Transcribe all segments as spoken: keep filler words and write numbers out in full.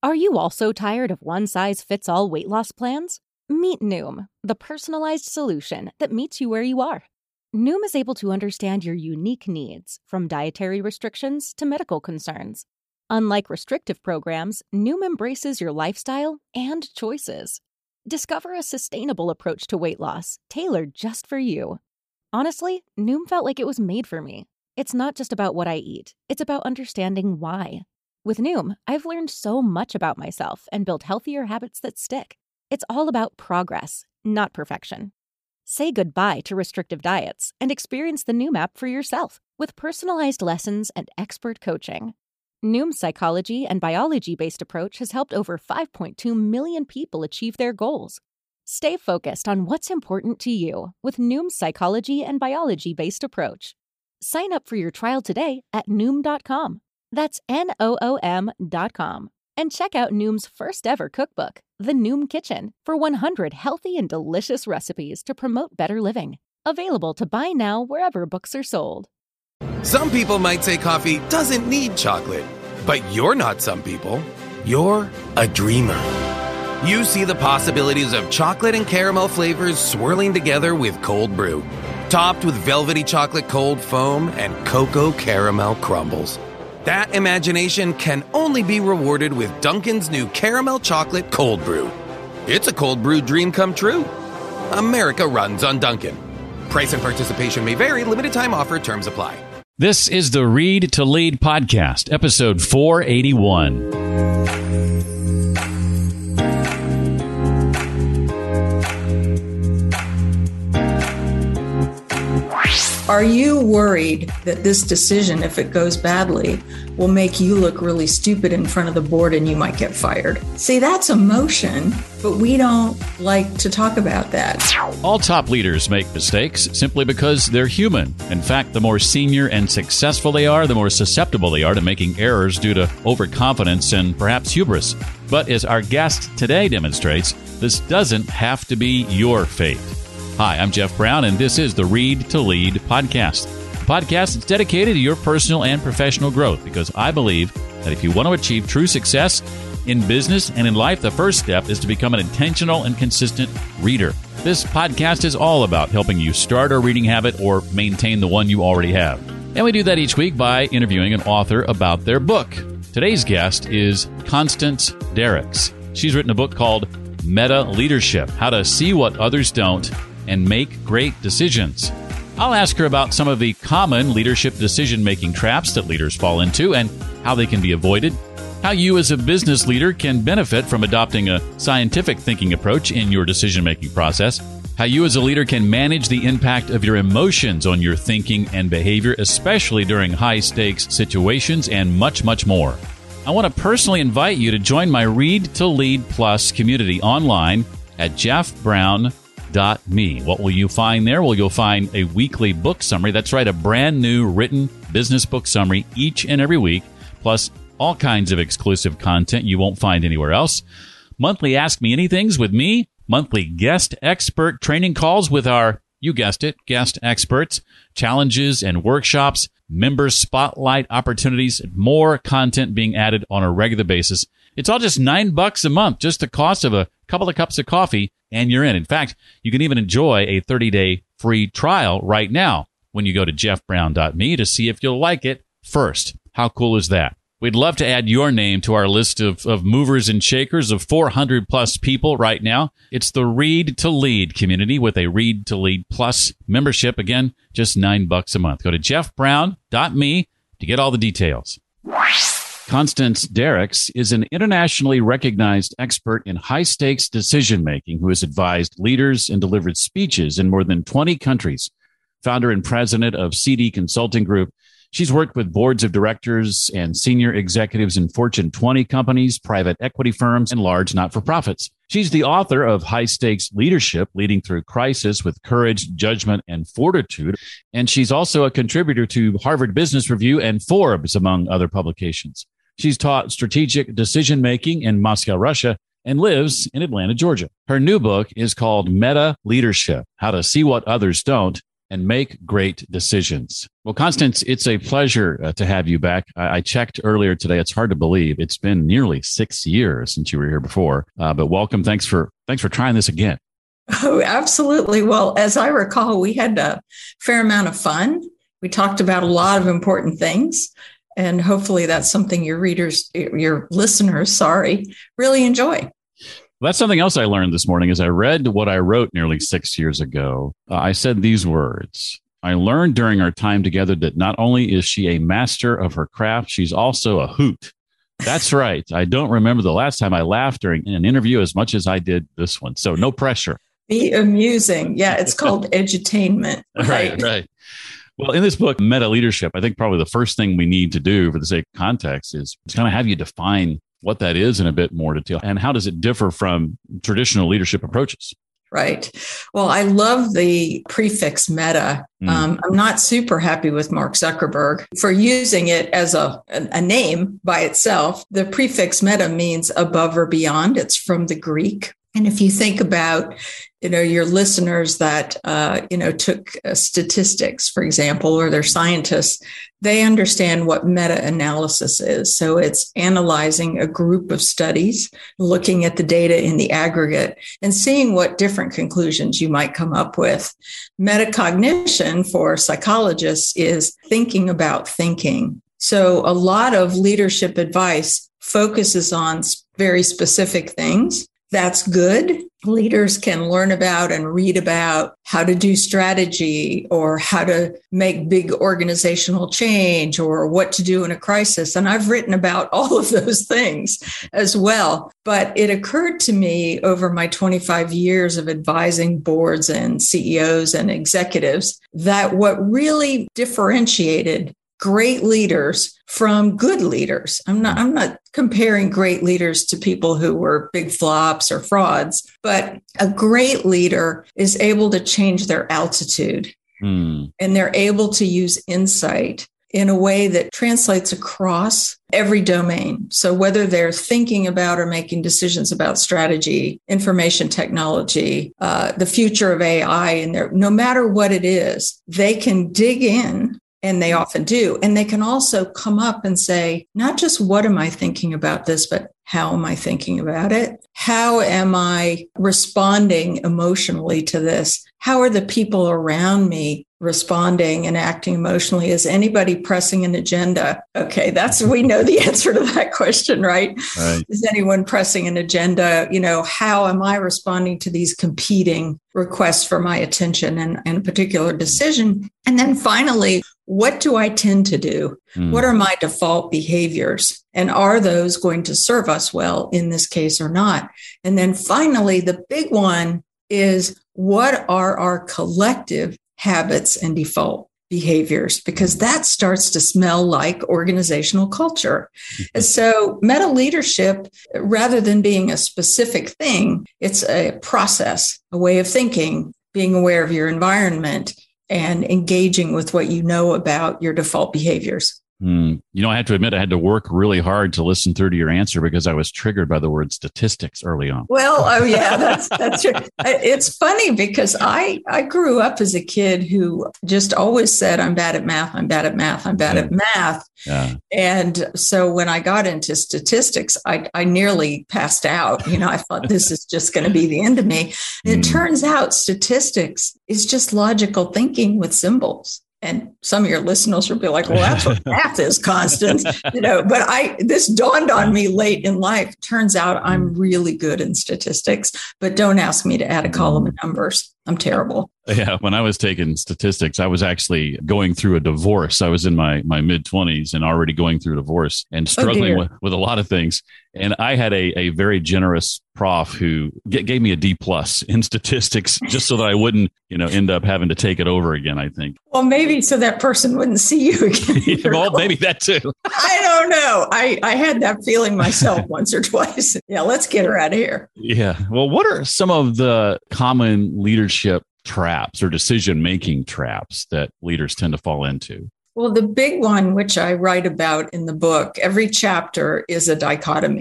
Are you also tired of one-size-fits-all weight loss plans? Meet Noom, the personalized solution that meets you where you are. Noom is able to understand your unique needs, from dietary restrictions to medical concerns. Unlike restrictive programs, Noom embraces your lifestyle and choices. Discover a sustainable approach to weight loss, tailored just for you. Honestly, Noom felt like it was made for me. It's not just about what I eat, it's about understanding why. With Noom, I've learned so much about myself and built healthier habits that stick. It's all about progress, not perfection. Say goodbye to restrictive diets and experience the Noom app for yourself with personalized lessons and expert coaching. Noom's psychology and biology-based approach has helped over five point two million people achieve their goals. Stay focused on what's important to you with Noom's psychology and biology-based approach. Sign up for your trial today at Noom dot com. That's N O O M dot com. And check out Noom's first ever cookbook, The Noom Kitchen, for one hundred healthy and delicious recipes to promote better living. Available to buy now wherever books are sold. Some people might say coffee doesn't need chocolate, but you're not some people. You're a dreamer. You see the possibilities of chocolate and caramel flavors swirling together with cold brew, topped with velvety chocolate cold foam and cocoa caramel crumbles. That imagination can only be rewarded with Dunkin's new Caramel Chocolate Cold Brew. It's a cold brew dream come true. America runs on Dunkin'. Price and participation may vary. Limited time offer. Terms apply. This is the Read to Lead podcast, episode four eighty-one. Are you worried that this decision, if it goes badly, will make you look really stupid in front of the board and you might get fired? See, that's emotion, but we don't like to talk about that. All top leaders make mistakes simply because they're human. In fact, the more senior and successful they are, the more susceptible they are to making errors due to overconfidence and perhaps hubris. But as our guest today demonstrates, this doesn't have to be your fate. Hi, I'm Jeff Brown, and this is the Read to Lead podcast. A podcast that's dedicated to your personal and professional growth, because I believe that if you want to achieve true success in business and in life, the first step is to become an intentional and consistent reader. This podcast is all about helping you start a reading habit or maintain the one you already have. And we do that each week by interviewing an author about their book. Today's guest is Constance Derricks. She's written a book called Meta Leadership: How to See What Others Don't and Make Great Decisions. I'll ask her about some of the common leadership decision-making traps that leaders fall into and how they can be avoided, how you as a business leader can benefit from adopting a scientific thinking approach in your decision-making process, how you as a leader can manage the impact of your emotions on your thinking and behavior, especially during high-stakes situations, and much, much more. I want to personally invite you to join my Read to Lead Plus community online at jeff brown dot me. What will you find there? Well, you'll find a weekly book summary. That's right, a brand new written business book summary each and every week, plus all kinds of exclusive content you won't find anywhere else. Monthly Ask Me Anythings with me, monthly guest expert training calls with our, you guessed it, guest experts, challenges and workshops, member spotlight opportunities, more content being added on a regular basis. It's all just nine bucks a month, just the cost of a couple of cups of coffee, and you're in. In fact, you can even enjoy a thirty-day free trial right now when you go to jeff brown dot me to see if you'll like it first. How cool is that? We'd love to add your name to our list of, of movers and shakers of four hundred plus people right now. It's the Read to Lead community with a Read to Lead Plus membership. Again, just nine bucks a month. Go to jeff brown dot me to get all the details. Constance Derricks is an internationally recognized expert in high-stakes decision-making who has advised leaders and delivered speeches in more than twenty countries. Founder and president of C D Consulting Group, she's worked with boards of directors and senior executives in Fortune twenty companies, private equity firms, and large not-for-profits. She's the author of High Stakes Leadership, Leading Through Crisis with Courage, Judgment, and Fortitude. And she's also a contributor to Harvard Business Review and Forbes, among other publications. She's taught strategic decision-making in Moscow, Russia, and lives in Atlanta, Georgia. Her new book is called Meta Leadership: How to See What Others Don't and make great decisions. Well, Constance, it's a pleasure uh, to have you back. I-, I checked earlier today. It's hard to believe. It's been nearly six years since you were here before. Uh, but welcome. Thanks for thanks for trying this again. Oh, absolutely. Well, as I recall, we had a fair amount of fun. We talked about a lot of important things. And hopefully that's something your readers, your listeners, sorry, really enjoy. Well, that's something else I learned this morning as I read what I wrote nearly six years ago. Uh, I said these words. I learned during our time together that not only is she a master of her craft, she's also a hoot. That's right. I don't remember the last time I laughed during an interview as much as I did this one. So no pressure. Be amusing. Yeah, it's called edutainment. Right, right. right. Well, in this book, Meta Leadership, I think probably the first thing we need to do for the sake of context is to kind of have you define what that is in a bit more detail and how does it differ from traditional leadership approaches? Right. Well, I love the prefix meta. Mm. Um, I'm not super happy with Mark Zuckerberg for using it as a, a name by itself. The prefix meta means above or beyond. It's from the Greek. And if you think about, you know, your listeners that, uh, you know, took uh, statistics, for example, or they're scientists, they understand what meta-analysis is. So it's analyzing a group of studies, looking at the data in the aggregate and seeing what different conclusions you might come up with. Metacognition for psychologists is thinking about thinking. So a lot of leadership advice focuses on very specific things. That's good. Leaders can learn about and read about how to do strategy or how to make big organizational change or what to do in a crisis. And I've written about all of those things as well. But it occurred to me over my twenty-five years of advising boards and C E Os and executives that what really differentiated great leaders from good leaders. I'm not, I'm not comparing great leaders to people who were big flops or frauds, but a great leader is able to change their altitude mm. and they're able to use insight in a way that translates across every domain. So whether they're thinking about or making decisions about strategy, information technology, uh, the future of A I, and no matter what it is, they can dig in. And they often do. And they can also come up and say, not just what am I thinking about this, but how am I thinking about it? How am I responding emotionally to this? How are the people around me responding and acting emotionally? Is anybody pressing an agenda? Okay, that's, we know the answer to that question, right? right? Is anyone pressing an agenda? You know, how am I responding to these competing requests for my attention and, and a particular decision? And then finally, what do I tend to do? Mm. What are my default behaviors? And are those going to serve us well in this case or not? And then finally, the big one is what are our collective habits and default behaviors? Because that starts to smell like organizational culture. And so meta leadership, rather than being a specific thing, it's a process, a way of thinking, being aware of your environment, and engaging with what you know about your default behaviors. Mm. You know, I have to admit, I had to work really hard to listen through to your answer because I was triggered by the word statistics early on. Well, oh yeah, that's that's true. It's funny because I I grew up as a kid who just always said, I'm bad at math, I'm bad at math, I'm bad yeah. at math. Yeah. And so when I got into statistics, I, I nearly passed out. You know, I thought this is just going to be the end of me. And mm. it turns out statistics is just logical thinking with symbols. And some of your listeners will be like, well, that's what math is, Constance. You know, but I this dawned on me late in life. Turns out I'm really good in statistics, but don't ask me to add a column of numbers. I'm terrible. Yeah. When I was taking statistics, I was actually going through a divorce. I was in my, my mid twenties and already going through a divorce and struggling oh with, with a lot of things. And I had a, a very generous prof who g- gave me a D plus in statistics just so that I wouldn't, you know, end up having to take it over again, I think. Well, maybe so that person wouldn't see you again. Well, maybe that too. I don't know. I, I had that feeling myself once or twice. Yeah, let's get her out of here. Yeah. Well, what are some of the common leadership traps or decision-making traps that leaders tend to fall into? Well, the big one, which I write about in the book, every chapter is a dichotomy.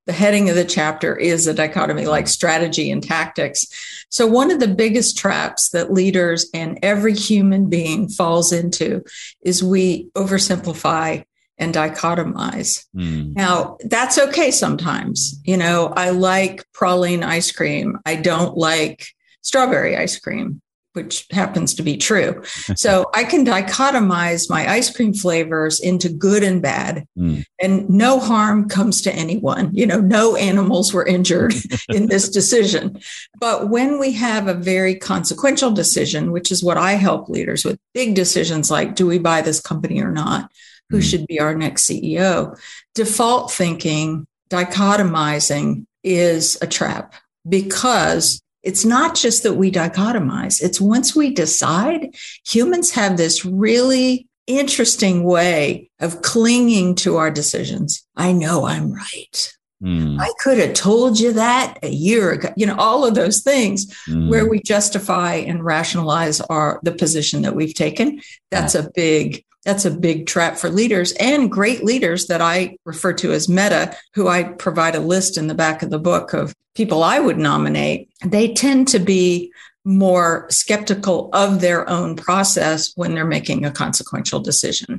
the heading of the chapter is a dichotomy like strategy and tactics. So one of the biggest traps that leaders and every human being falls into is we oversimplify and dichotomize. Mm. Now, that's okay sometimes. You know, I like praline ice cream. I don't like strawberry ice cream, which happens to be true. So I can dichotomize my ice cream flavors into good and bad, mm. and no harm comes to anyone. You know, no animals were injured in this decision. But when we have a very consequential decision, which is what I help leaders with, big decisions like, do we buy this company or not? Who mm. should be our next C E O? Default thinking, dichotomizing is a trap, because it's not just that we dichotomize. It's once we decide, humans have this really interesting way of clinging to our decisions. I know I'm right. Mm. I could have told you that a year ago. You know, all of those things mm. where we justify and rationalize our the position that we've taken. That's yeah. a big That's a big trap for leaders, and great leaders that I refer to as meta, who I provide a list in the back of the book of people I would nominate. They tend to be more skeptical of their own process when they're making a consequential decision.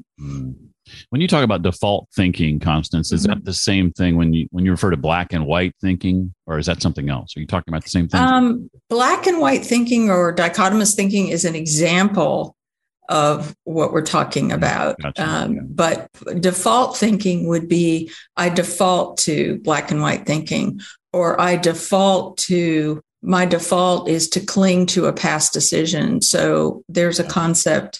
When you talk about default thinking, Constance, is mm-hmm. that the same thing when you when you refer to black and white thinking, or is that something else? Are you talking about the same thing? Um, black and white thinking or dichotomous thinking is an example of what we're talking about. Gotcha. Um, yeah. But default thinking would be, I default to black and white thinking, or I default to, my default is to cling to a past decision. So there's a concept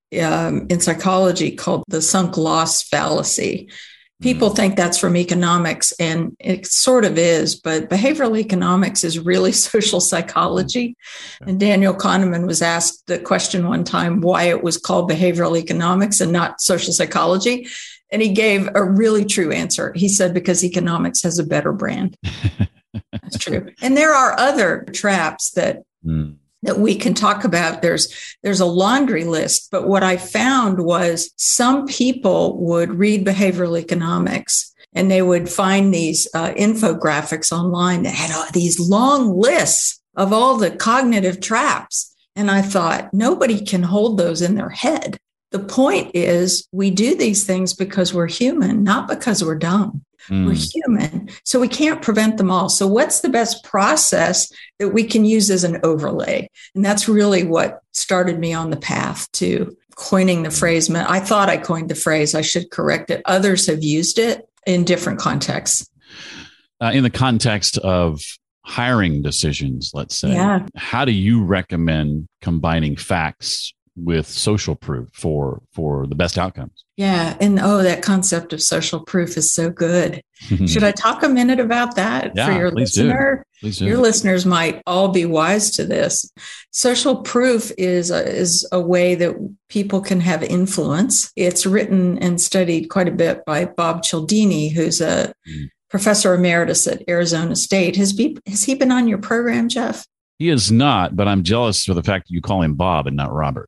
um, in psychology called the sunk loss fallacy. People mm-hmm. think that's from economics, and it sort of is, but behavioral economics is really social psychology. Mm-hmm. And Daniel Kahneman was asked the question one time why it was called behavioral economics and not social psychology. And he gave a really true answer. He said, because economics has a better brand. That's true. And there are other traps that mm. that we can talk about. There's there's a laundry list. But what I found was some people would read behavioral economics and they would find these uh, infographics online that had all these long lists of all the cognitive traps. And I thought, nobody can hold those in their head. The point is, we do these things because we're human, not because we're dumb. Mm. We're human, so we can't prevent them all. So what's the best process that we can use as an overlay? And that's really what started me on the path to coining the phrase. I thought I coined the phrase. I should correct it. Others have used it in different contexts. Uh, in the context of hiring decisions, let's say, yeah. how do you recommend combining facts with social proof for for the best outcomes? Yeah. And oh, that concept of social proof is so good. Should I talk a minute about that yeah, for your please listener? Do. Please do. Your listeners might all be wise to this. Social proof is a, is a way that people can have influence. It's written and studied quite a bit by Bob Cialdini, who's a mm. professor emeritus at Arizona State. Has, be, has he been on your program, Jeff? He is not, but I'm jealous for the fact that you call him Bob and not Robert.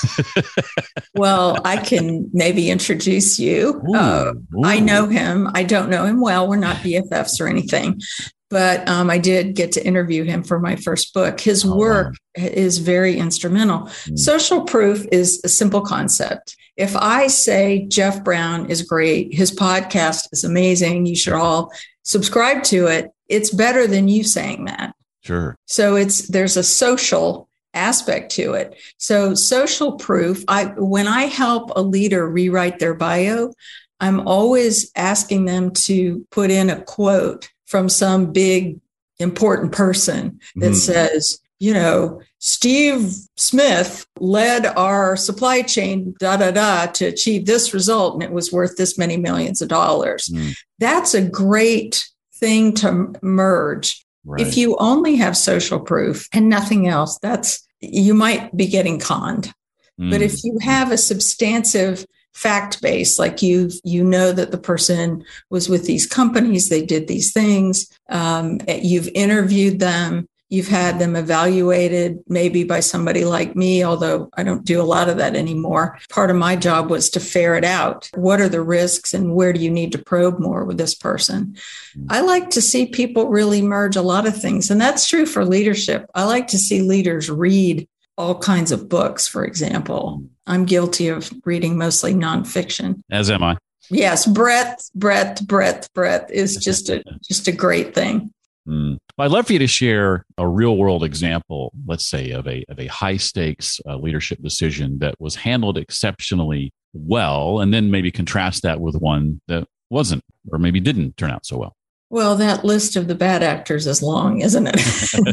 Well, I can maybe introduce you. Ooh, uh, ooh. I know him. I don't know him well. We're not B F Fs or anything, but um, I did get to interview him for my first book. His oh, work wow. is very instrumental. Mm. Social proof is a simple concept. If I say Jeff Brown is great, his podcast is amazing, you should all subscribe to it, it's better than you saying that. Sure. So it's there's a social aspect to it. So social proof, I when I help a leader rewrite their bio, I'm always asking them to put in a quote from some big important person that mm. says, you know, Steve Smith led our supply chain da da da to achieve this result, and it was worth this many millions of dollars. Mm. That's a great thing to merge. Right. If you only have social proof and nothing else, that's you might be getting conned. Mm. But if you have a substantive fact base, like you you know that the person was with these companies, they did these things, um, you've interviewed them, You've had them evaluated maybe by somebody like me, although I don't do a lot of that anymore. Part of my job was to ferret out what are the risks and where do you need to probe more with this person. I like to see people really merge a lot of things. And that's true for leadership. I like to see leaders read all kinds of books, for example. I'm guilty of reading mostly nonfiction. As am I. Yes, breadth, breadth, breadth, breadth is just a just a great thing. Mm. Well, I'd love for you to share a real world example, let's say, of a of a high stakes uh, leadership decision that was handled exceptionally well, and then maybe contrast that with one that wasn't, or maybe didn't turn out so well. Well, that list of the bad actors is long, isn't it?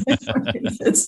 it's,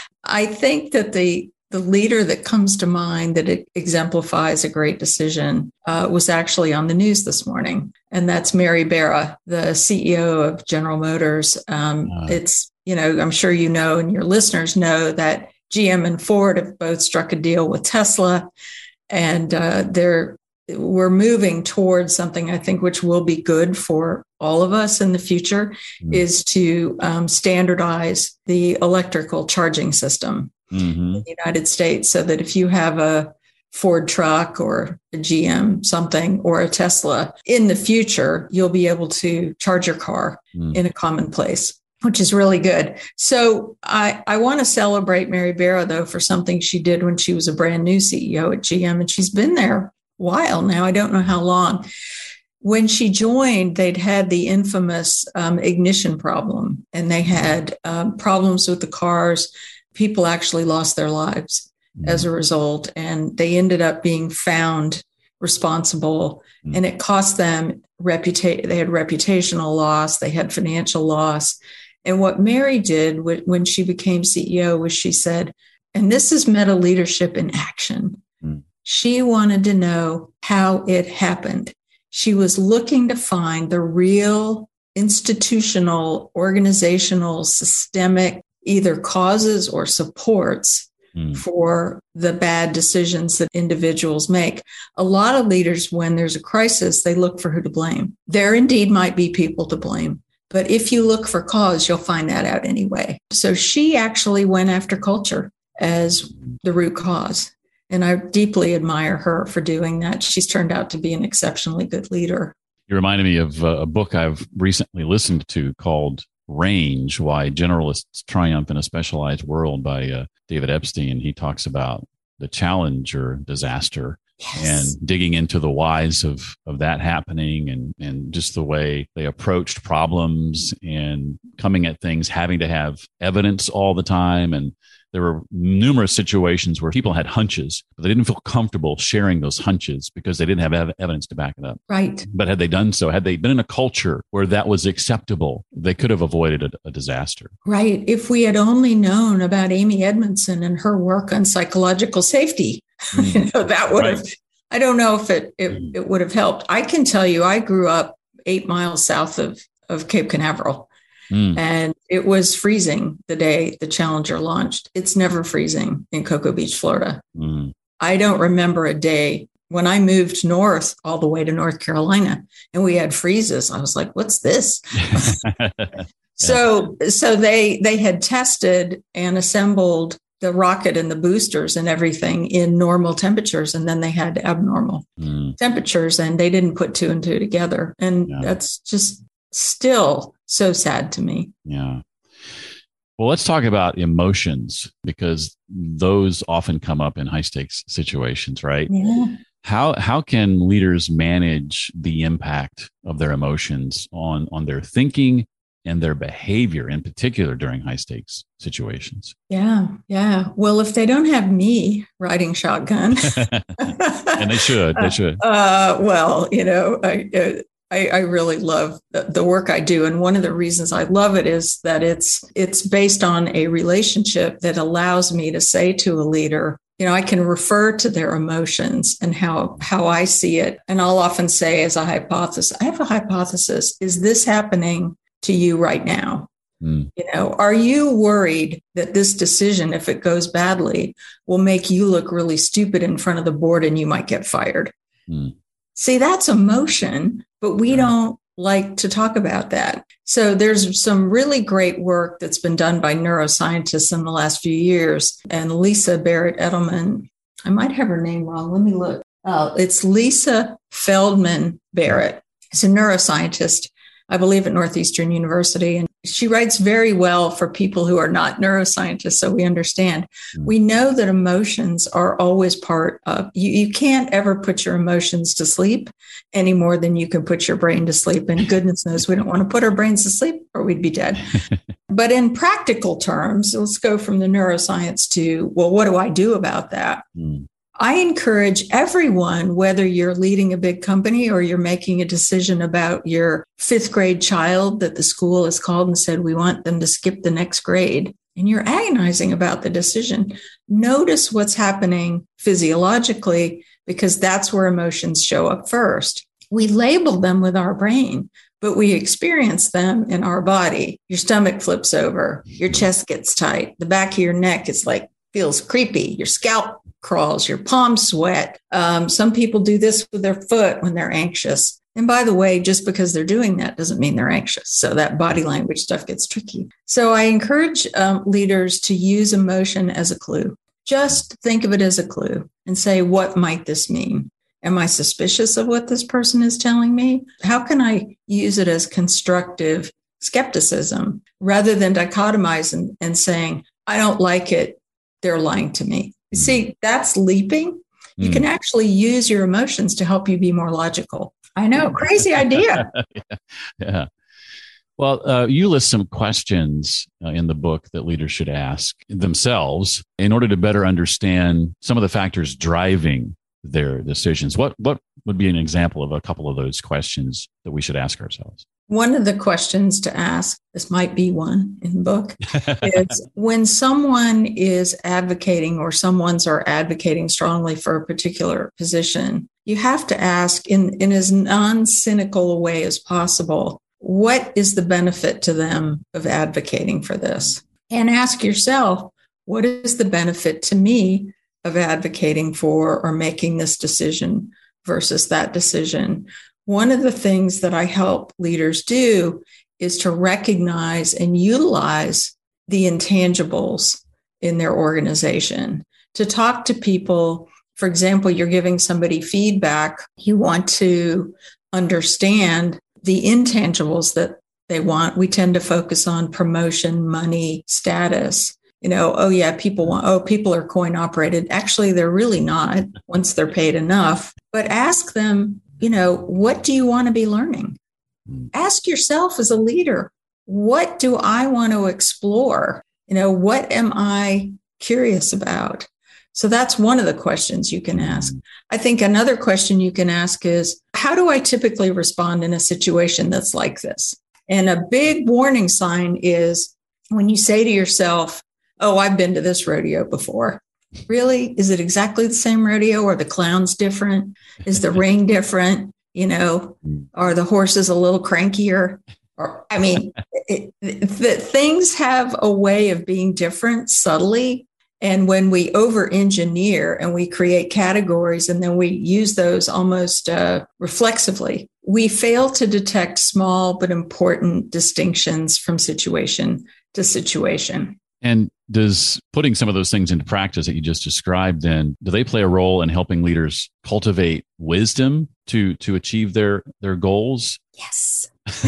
I think that the the leader that comes to mind that it exemplifies a great decision uh, was actually on the news this morning. And that's Mary Barra, the C E O of General Motors. Um, uh, it's, you know, I'm sure you know, and your listeners know that G M and Ford have both struck a deal with Tesla. And uh, they're, we're moving towards something, I think, which will be good for all of us in the future, mm-hmm. is to um, standardize the electrical charging system. Mm-hmm. In the United States, so that if you have a Ford truck or a G M something or a Tesla, in the future, you'll be able to charge your car mm. in a common place, which is really good. So I, I want to celebrate Mary Barra, though, for something she did when she was a brand new C E O at G M, and she's been there a while now. I don't know how long. When she joined, they'd had the infamous um, ignition problem, and they had um, problems with the cars. People actually lost their lives mm. as a result, and they ended up being found responsible, mm. and it cost them reputation. They had reputational loss. They had financial loss. And what Mary did when she became C E O was she said, and this is meta leadership in action. Mm. She wanted to know how it happened. She was looking to find the real institutional, organizational, systemic either causes or supports mm. for the bad decisions that individuals make. A lot of leaders, when there's a crisis, they look for who to blame. There indeed might be people to blame, but if you look for cause, you'll find that out anyway. So she actually went after culture as the root cause. And I deeply admire her for doing that. She's turned out to be an exceptionally good leader. You reminded me of a book I've recently listened to called Range, Why Generalists Triumph in a Specialized World by uh, David Epstein. He talks about the Challenger disaster yes. and digging into the whys of, of that happening and, and just the way they approached problems and coming at things, having to have evidence all the time. And there were numerous situations where people had hunches, but they didn't feel comfortable sharing those hunches because they didn't have ev- evidence to back it up. Right. But had they done so, had they been in a culture where that was acceptable, they could have avoided a, a disaster. Right. If we had only known about Amy Edmondson and her work on psychological safety, mm. you know, that would right. have, I don't know if it, it, mm. it would have helped. I can tell you, I grew up eight miles south of, of Cape Canaveral. Mm. And it was freezing the day the Challenger launched. It's never freezing in Cocoa Beach, Florida. Mm. I don't remember a day when I moved north all the way to North Carolina and we had freezes. I was like, what's this? yeah. So so they they had tested and assembled the rocket and the boosters and everything in normal temperatures. And then they had abnormal mm. temperatures and they didn't put two and two together. And yeah. that's just still so sad to me. Yeah. Well, let's talk about emotions because those often come up in high stakes situations, right? Yeah. How how can leaders manage the impact of their emotions on, on their thinking and their behavior, in particular during high stakes situations? Yeah, yeah. Well, if they don't have me riding shotgun, and they should, they should. Uh, well, you know, I, uh, I, I really love the, the work I do. And one of the reasons I love it is that it's it's based on a relationship that allows me to say to a leader, you know, I can refer to their emotions and how, how I see it. And I'll often say as a hypothesis, I have a hypothesis. Is this happening to you right now? Mm. You know, are you worried that this decision, if it goes badly, will make you look really stupid in front of the board and you might get fired? Mm. See, that's emotion, but we don't like to talk about that. So there's some really great work that's been done by neuroscientists in the last few years. And Lisa Barrett Edelman, I might have her name wrong. Let me look. Uh, it's Lisa Feldman Barrett. She's a neuroscientist, I believe, at Northeastern University. And she writes very well for people who are not neuroscientists, so we understand. Mm. We know that emotions are always part of, you, you can't ever put your emotions to sleep any more than you can put your brain to sleep. And goodness knows we don't want to put our brains to sleep or we'd be dead. But in practical terms, let's go from the neuroscience to, well, what do I do about that? Mm. I encourage everyone, whether you're leading a big company or you're making a decision about your fifth grade child that the school has called and said, we want them to skip the next grade, and you're agonizing about the decision. Notice what's happening physiologically, because that's where emotions show up first. We label them with our brain, but we experience them in our body. Your stomach flips over, your chest gets tight, the back of your neck is like, feels creepy, your scalp crawls, your palms sweat. Um, some people do this with their foot when they're anxious. And by the way, just because they're doing that doesn't mean they're anxious. So that body language stuff gets tricky. So I encourage um, leaders to use emotion as a clue. Just think of it as a clue and say, what might this mean? Am I suspicious of what this person is telling me? How can I use it as constructive skepticism rather than dichotomize and, and saying, I don't like it, they're lying to me. See, that's leaping. You mm. can actually use your emotions to help you be more logical. I know, crazy idea. yeah. yeah. Well, uh, you list some questions uh, in the book that leaders should ask themselves in order to better understand some of the factors driving their decisions. What what would be an example of a couple of those questions that we should ask ourselves? One of the questions to ask, this might be one in the book, is when someone is advocating or someone's are advocating strongly for a particular position, you have to ask in, in as non-cynical a way as possible, what is the benefit to them of advocating for this? And ask yourself, what is the benefit to me of advocating for or making this decision versus that decision? One of the things that I help leaders do is to recognize and utilize the intangibles in their organization, to talk to people. For example, you're giving somebody feedback. You want to understand the intangibles that they want. We tend to focus on promotion, money, status. You know, oh yeah, people want, oh, people are coin operated. Actually, they're really not once they're paid enough. But ask them, you know, what do you want to be learning? Ask yourself as a leader, what do I want to explore? You know, what am I curious about? So that's one of the questions you can ask. I think another question you can ask is, how do I typically respond in a situation that's like this? And a big warning sign is when you say to yourself, oh, I've been to this rodeo before. Really? Is it exactly the same rodeo? Are the clowns different? Is the ring different? You know, are the horses a little crankier? Or, I mean, it, it, the things have a way of being different subtly. And when we over-engineer and we create categories and then we use those almost uh, reflexively, we fail to detect small but important distinctions from situation to situation. And does putting some of those things into practice that you just described, then, do they play a role in helping leaders cultivate wisdom to to achieve their their goals? Yes.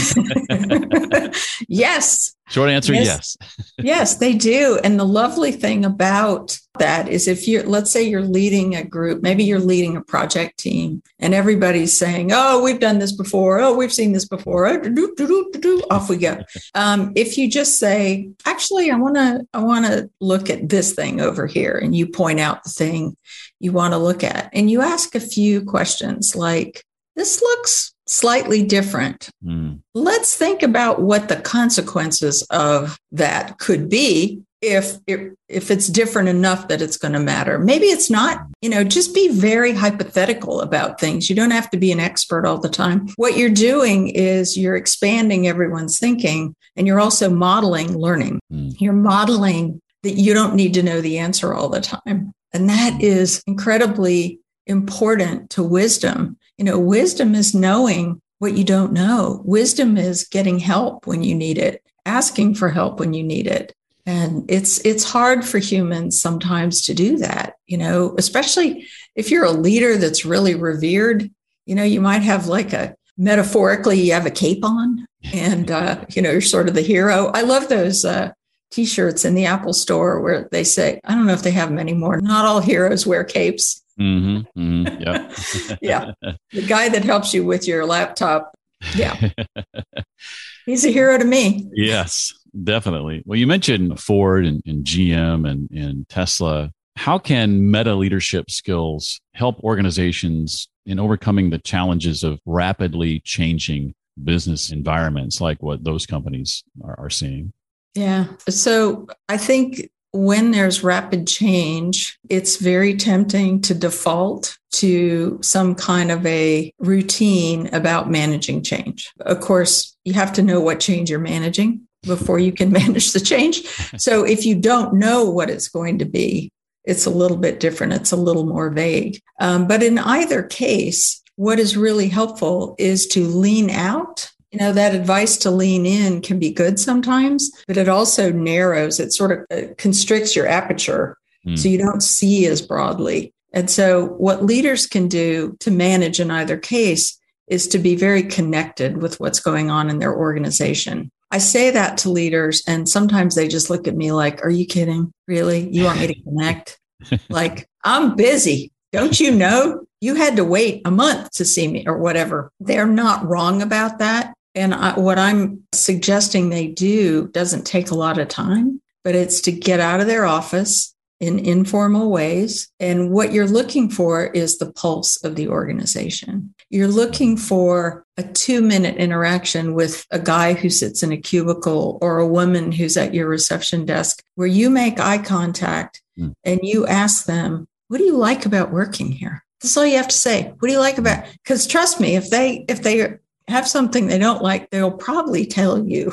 Yes. Short answer, yes. Yes. Yes, they do. And the lovely thing about that is if you're, let's say you're leading a group, maybe you're leading a project team and everybody's saying, oh, we've done this before. Oh, we've seen this before. Oh, do, do, do, do, do. Off we go. Um, if you just say, actually, I want to, I want to look at this thing over here, and you point out the thing you want to look at, and you ask a few questions like, this looks slightly different. Mm. Let's think about what the consequences of that could be if it, if it's different enough that it's going to matter. Maybe it's not, you know, just be very hypothetical about things. You don't have to be an expert all the time. What you're doing is you're expanding everyone's thinking, and you're also modeling learning. Mm. You're modeling that you don't need to know the answer all the time. And that is incredibly important to wisdom. You know, wisdom is knowing what you don't know. Wisdom is getting help when you need it, asking for help when you need it. And it's it's hard for humans sometimes to do that, you know, especially if you're a leader that's really revered. You know, you might have like a metaphorically, you have a cape on and, uh, you know, you're sort of the hero. I love those uh, T-shirts in the Apple store where they say, I don't know if they have them anymore. Not all heroes wear capes. Mm-hmm, mm-hmm, yep. Yeah. The guy that helps you with your laptop. Yeah. He's a hero to me. Yes, definitely. Well, you mentioned Ford and, and G M and, and Tesla. How can meta leadership skills help organizations in overcoming the challenges of rapidly changing business environments like what those companies are, are seeing? Yeah. So I think when there's rapid change, it's very tempting to default to some kind of a routine about managing change. Of course, you have to know what change you're managing before you can manage the change. So if you don't know what it's going to be, it's a little bit different. It's a little more vague. Um, but in either case, what is really helpful is to lean out. You know, that advice to lean in can be good sometimes, but it also narrows, it sort of uh, constricts your aperture mm. so you don't see as broadly. And so what leaders can do to manage in either case is to be very connected with what's going on in their organization. I say that to leaders, and sometimes they just look at me like, are you kidding? Really? You want me to connect? Like, I'm busy. Don't you know? You had to wait a month to see me or whatever. They're not wrong about that. And I, what I'm suggesting they do doesn't take a lot of time, but it's to get out of their office in informal ways. And what you're looking for is the pulse of the organization. You're looking for a two minute interaction with a guy who sits in a cubicle or a woman who's at your reception desk where you make eye contact mm. and you ask them, what do you like about working here? That's all you have to say. What do you like about? Because trust me, if they if they have something they don't like, they'll probably tell you.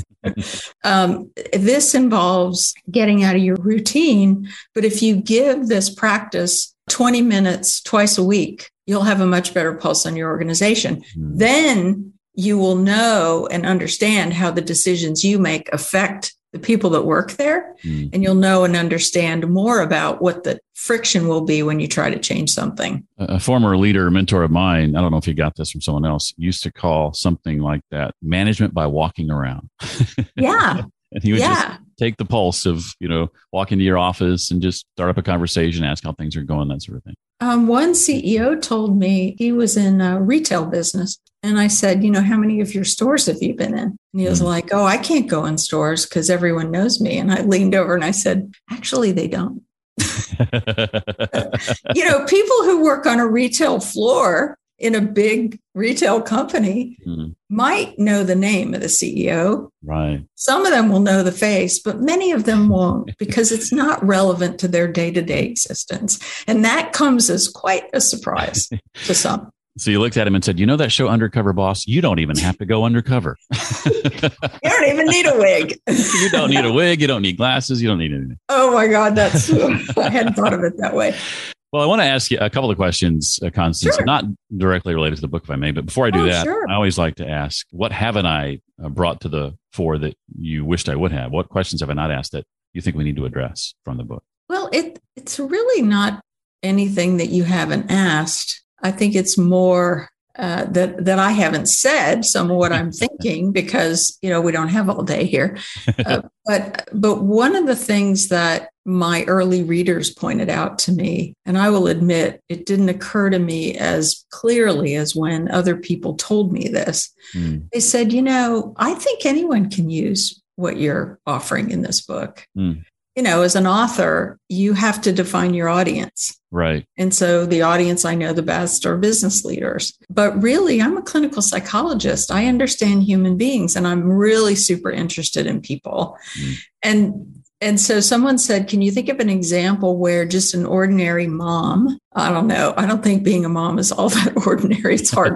um, this involves getting out of your routine. But if you give this practice twenty minutes twice a week, you'll have a much better pulse on your organization. Mm. Then you will know and understand how the decisions you make affect the people that work there. Mm. And you'll know and understand more about what the friction will be when you try to change something. A former leader, mentor of mine, I don't know if you got this from someone else, used to call something like that management by walking around. Yeah. And he would yeah. just take the pulse of, you know, walk into your office and just start up a conversation, ask how things are going, that sort of thing. Um, one C E O told me he was in a retail business. And I said, you know, how many of your stores have you been in? And he was mm. like, oh, I can't go in stores because everyone knows me. And I leaned over and I said, actually, they don't. You know, people who work on a retail floor in a big retail company mm. might know the name of the C E O. Right. Some of them will know the face, but many of them won't because it's not relevant to their day-to-day existence. And that comes as quite a surprise to some. So you looked at him and said, you know that show Undercover Boss? You don't even have to go undercover. You don't even need a wig. You don't need a wig. You don't need glasses. You don't need anything. Oh my God, that's, I hadn't thought of it that way. Well, I want to ask you a couple of questions, uh, Constance, sure. not directly related to the book, if I may. But before I do oh, that, sure. I always like to ask, what haven't I uh, brought to the fore that you wished I would have? What questions have I not asked that you think we need to address from the book? Well, it it's really not anything that you haven't asked. I think it's more uh, that that I haven't said some of what I'm thinking because, you know, we don't have all day here. Uh, but but one of the things that my early readers pointed out to me, and I will admit it didn't occur to me as clearly as when other people told me this. Mm. They said, you know, I think anyone can use what you're offering in this book. Mm. You know, as an author, you have to define your audience. Right. And so the audience I know the best are business leaders. But really, I'm a clinical psychologist. I understand human beings, and I'm really super interested in people. Mm. And and so someone said, can you think of an example where just an ordinary mom, I don't know, I don't think being a mom is all that ordinary. It's hard work.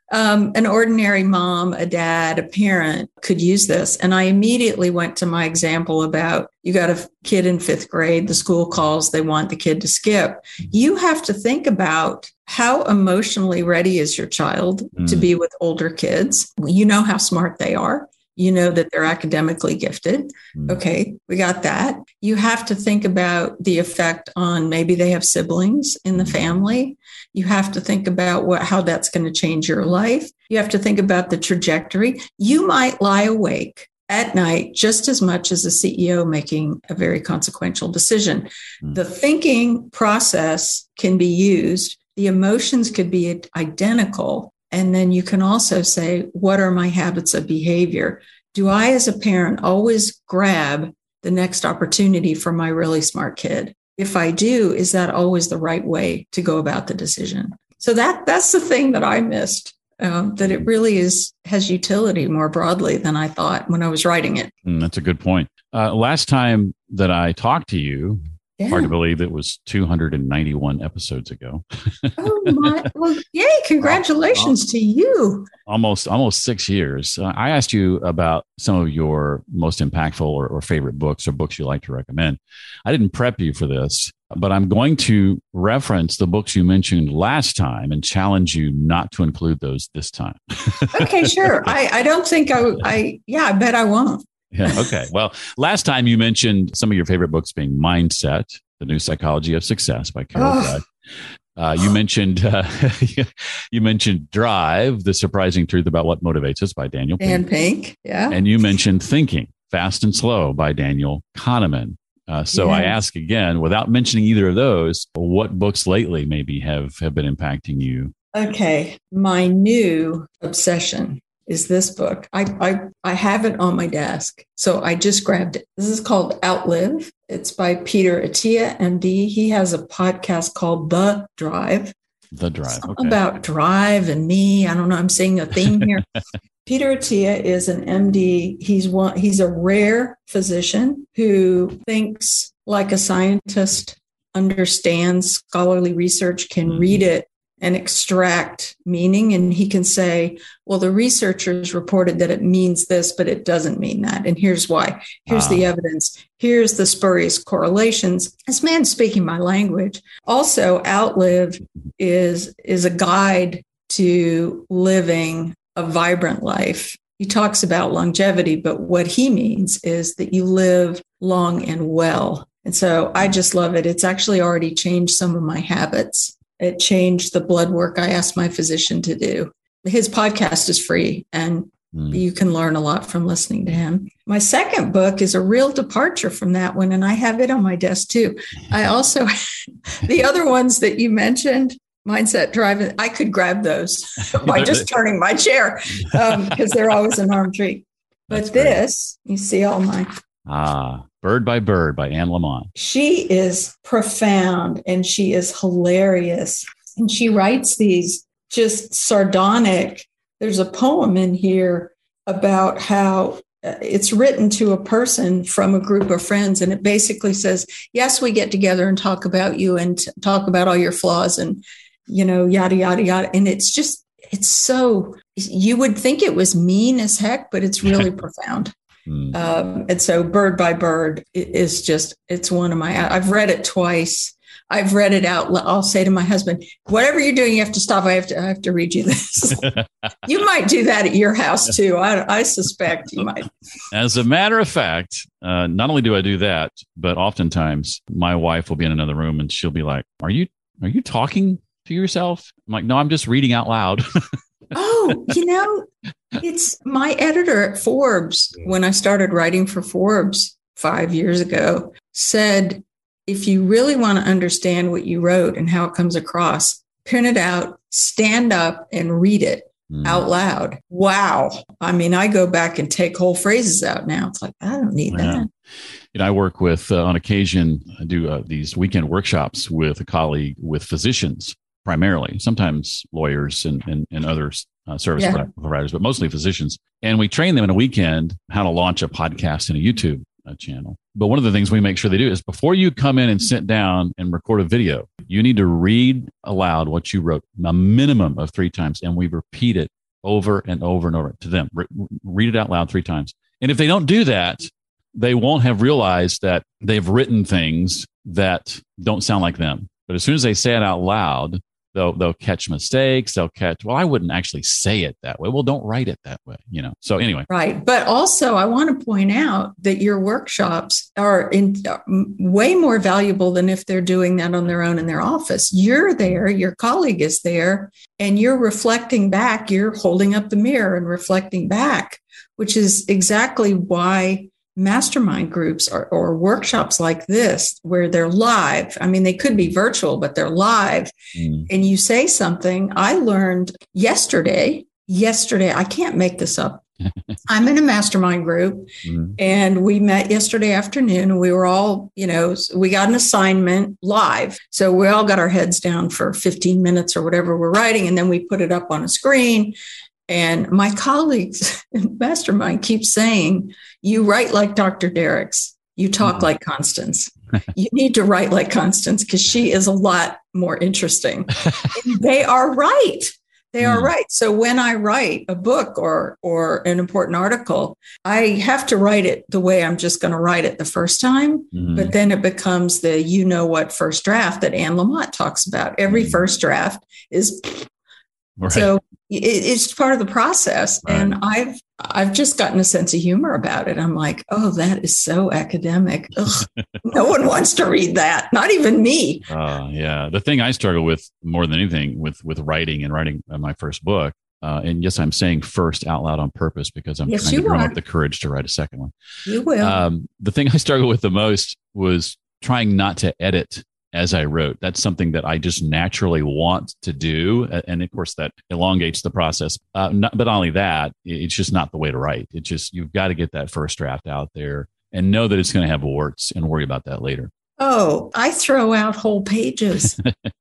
Um, an ordinary mom, a dad, a parent could use this. And I immediately went to my example about you got a kid in fifth grade, the school calls, they want the kid to skip. You have to think about how emotionally ready is your child mm. to be with older kids. You know how smart they are. You know that they're academically gifted. Mm. Okay, we got that. You have to think about the effect on maybe they have siblings in the family. You have to think about what how that's going to change your life. You have to think about the trajectory. You might lie awake at night just as much as a C E O making a very consequential decision. Mm. The thinking process can be used. The emotions could be identical. And then you can also say, what are my habits of behavior? Do I, as a parent, always grab the next opportunity for my really smart kid? If I do, is that always the right way to go about the decision? So that that's the thing that I missed, um, that it really is has utility more broadly than I thought when I was writing it. Mm, that's a good point. Uh, last time that I talked to you, yeah. Hard to believe it was two hundred ninety-one episodes ago. Oh my! Well, yay! Congratulations oh, oh, to you. Almost, almost six years. Uh, I asked you about some of your most impactful or, or favorite books or books you like to recommend. I didn't prep you for this, but I'm going to reference the books you mentioned last time and challenge you not to include those this time. Okay, sure. I, I don't think I. I yeah, I bet I won't. Yeah. Okay. Well, last time you mentioned some of your favorite books being Mindset, The New Psychology of Success by Carol oh. Dweck. Uh, you mentioned uh, you mentioned Drive, The Surprising Truth About What Motivates Us by Daniel Pink. Dan Pink. Yeah. And you mentioned Thinking, Fast and Slow by Daniel Kahneman. Uh, so yeah. I ask again, without mentioning either of those, what books lately maybe have, have been impacting you? Okay. My new obsession is this book. I, I I have it on my desk, so I just grabbed it. This is called Outlive. It's by Peter Attia, M D. He has a podcast called The Drive. The Drive, Something okay. About drive and me. I don't know. I'm seeing a theme here. Peter Attia is an M D. He's one. He's a rare physician who thinks like a scientist, understands scholarly research, can mm-hmm. read it, and extract meaning. And he can say, well, the researchers reported that it means this, but it doesn't mean that. And here's why. Here's ah. the evidence. Here's the spurious correlations. This man's speaking my language. Also, Outlive is, is a guide to living a vibrant life. He talks about longevity, but what he means is that you live long and well. And so I just love it. It's actually already changed some of my habits. It changed the blood work I asked my physician to do. His podcast is free, and mm. you can learn a lot from listening to him. My second book is a real departure from that one, and I have it on my desk too. I also, the other ones that you mentioned, Mindset, Drive, I could grab those by just turning my chair um, because they're always an arm treat. But That's this, great. You see all my... Ah, Bird by Bird by Anne Lamott. She is profound and she is hilarious. And she writes these just sardonic. There's a poem in here about how it's written to a person from a group of friends. And it basically says, yes, we get together and talk about you and t- talk about all your flaws and, you know, yada, yada, yada. And it's just, it's so, you would think it was mean as heck, but it's really profound. Mm. Um, and so Bird by Bird is just, it's one of my, I've read it twice. I've read it out. I'll say to my husband, whatever you're doing, you have to stop. I have to, I have to read you this. You might do that at your house too. I, I suspect you might. As a matter of fact, uh, not only do I do that, but oftentimes my wife will be in another room and she'll be like, are you, are you talking to yourself? I'm like, no, I'm just reading out loud. Oh, you know, it's my editor at Forbes, when I started writing for Forbes five years ago, said, if you really want to understand what you wrote and how it comes across, print it out, stand up and read it mm. out loud. Wow. I mean, I go back and take whole phrases out now. It's like, I don't need yeah. that. You know, I work with, uh, on occasion, I do uh, these weekend workshops with a colleague with physicians. Primarily, sometimes lawyers and, and, and other uh, service yeah. providers, but mostly physicians. And we train them in a weekend how to launch a podcast and a YouTube uh, channel. But one of the things we make sure they do is before you come in and sit down and record a video, you need to read aloud what you wrote a minimum of three times. And we repeat it over and over and over to them. Re- read it out loud three times. And if they don't do that, they won't have realized that they've written things that don't sound like them. But as soon as they say it out loud, they'll they'll catch mistakes. They'll catch, well, I wouldn't actually say it that way. Well, don't write it that way, you know. So anyway. Right. But also, I want to point out that your workshops are in, uh, way more valuable than if they're doing that on their own in their office. You're there, your colleague is there, and you're reflecting back. You're holding up the mirror and reflecting back, which is exactly why mastermind groups or, or workshops like this, where they're live. I mean, they could be virtual, but they're live. Mm. And you say something. I learned yesterday, yesterday, I can't make this up. I'm in a mastermind group mm. and we met yesterday afternoon and we were all, you know, we got an assignment live. So we all got our heads down for fifteen minutes or whatever we're writing. And then we put it up on a screen. And my colleagues in Mastermind keep saying, you write like Doctor Derricks. You talk mm-hmm. like Constance. You need to write like Constance because she is a lot more interesting. And they are right. They mm. are right. So when I write a book or or an important article, I have to write it the way I'm just going to write it the first time. Mm. But then it becomes the you know what first draft that Anne Lamott talks about. Every mm. first draft is... Right. So it's part of the process. Right. And I've I've just gotten a sense of humor about it. I'm like, oh, that is so academic. Ugh, no one wants to read that. Not even me. Uh, yeah. The thing I struggle with more than anything with, with writing and writing my first book. Uh, and yes, I'm saying first out loud on purpose because I'm yes, trying to drum up the courage to write a second one. You will. Um, the thing I struggled with the most was trying not to edit as I wrote. That's something that I just naturally want to do. And of course, that elongates the process. Uh, not, but not only that, it's just not the way to write. It's just, you've got to get that first draft out there and know that it's going to have warts and worry about that later. Oh, I throw out whole pages.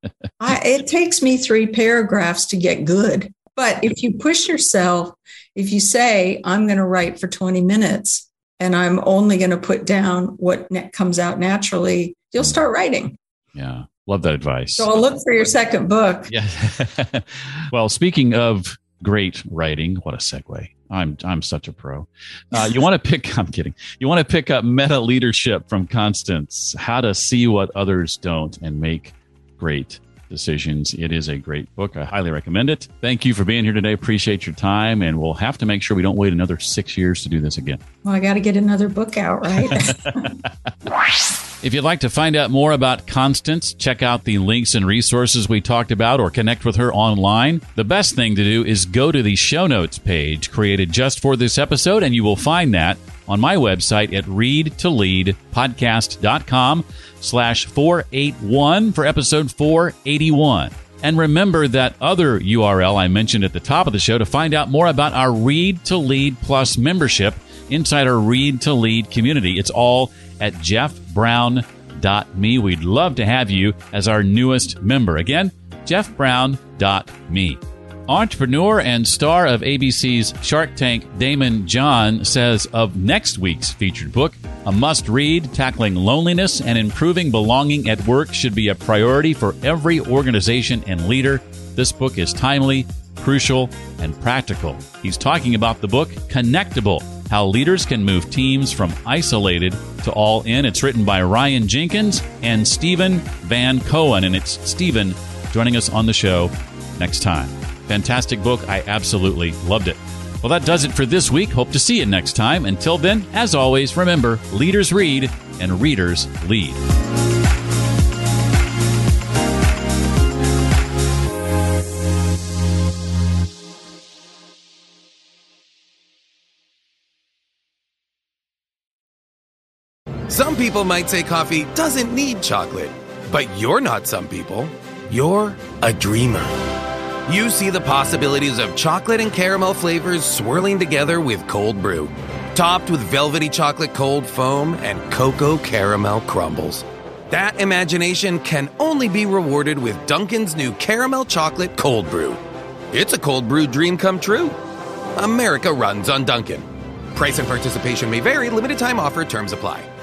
I, it takes me three paragraphs to get good. But if you push yourself, if you say, I'm going to write for twenty minutes and I'm only going to put down what ne- comes out naturally, you'll start writing. Yeah. Love that advice. So I'll look for your second book. Yeah. Well, speaking of great writing, what a segue. I'm I'm such a pro. Uh, you want to pick, I'm kidding. You want to pick up Meta Leadership from Constance, How to See What Others Don't and Make Great Decisions. It is a great book. I highly recommend it. Thank you for being here today. Appreciate your time. And we'll have to make sure we don't wait another six years to do this again. Well, I got to get another book out, right? If you'd like to find out more about Constance, check out the links and resources we talked about or connect with her online. The best thing to do is go to the show notes page created just for this episode, and you will find that on my website at read to lead podcast dot com slash four eighty-one for episode four eighty-one. And remember that other U R L I mentioned at the top of the show to find out more about our Read to Lead Plus membership inside our Read to Lead community. It's all at jeff brown dot me. We'd love to have you as our newest member. Again, jeff brown dot me. Entrepreneur and star of A B C's Shark Tank, Damon John, says of next week's featured book, a must-read, tackling loneliness and improving belonging at work should be a priority for every organization and leader. This book is timely, crucial, and practical. He's talking about the book, Connectable, How Leaders Can Move Teams from Isolated to All In. It's written by Ryan Jenkins and Stephen Van Cohen, and it's Stephen joining us on the show next time. Fantastic book. I absolutely loved it. Well, that does it for this week. Hope to see you next time. Until then, as always, remember, leaders read and readers lead. Some people might say coffee doesn't need chocolate, but you're not some people. You're a dreamer. You see the possibilities of chocolate and caramel flavors swirling together with cold brew, topped with velvety chocolate cold foam and cocoa caramel crumbles. That imagination can only be rewarded with Dunkin's new caramel chocolate cold brew. It's a cold brew dream come true. America runs on Dunkin'. Price and participation may vary. Limited time offer. Terms apply.